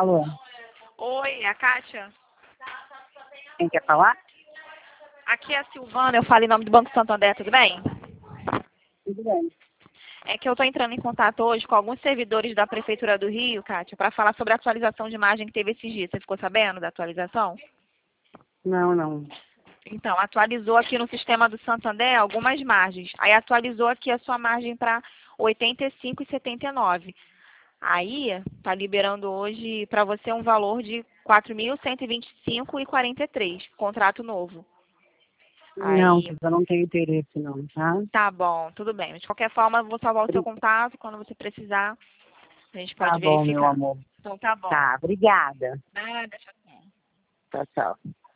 Alô? Oi, é a Kátia? Quem quer falar? Aqui é a Silvana, eu falo em nome do Banco Santander, tudo bem? Tudo bem. É que eu estou entrando em contato hoje com alguns servidores da Prefeitura do Rio, Kátia, para falar sobre a atualização de imagem que teve esses dias. Você ficou sabendo da atualização? Não. Então, atualizou aqui no sistema do Santander algumas margens. Aí atualizou aqui a sua margem para 85,79. Aí, tá liberando hoje para você um valor de 4.125,43, contrato novo. Não, Aí, eu não tenho interesse não, tá? tá bom, tudo bem. Mas de qualquer forma, eu vou salvar o seu contato. Quando você precisar, a gente Tá pode bom, meu verificar. amor. Então tá bom. Tá, obrigada. Nada, tchau. Tchau, tchau.